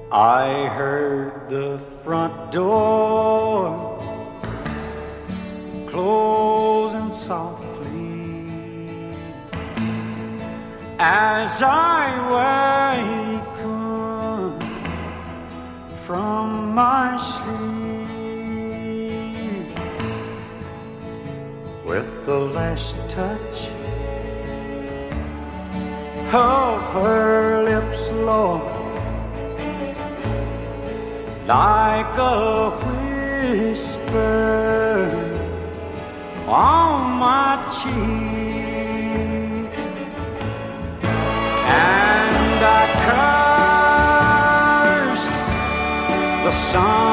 I heard the front door closing softly as I wakened from my sleep. With the last touch of her lips, Lord, like a whisper on my cheek, and I cursed the sun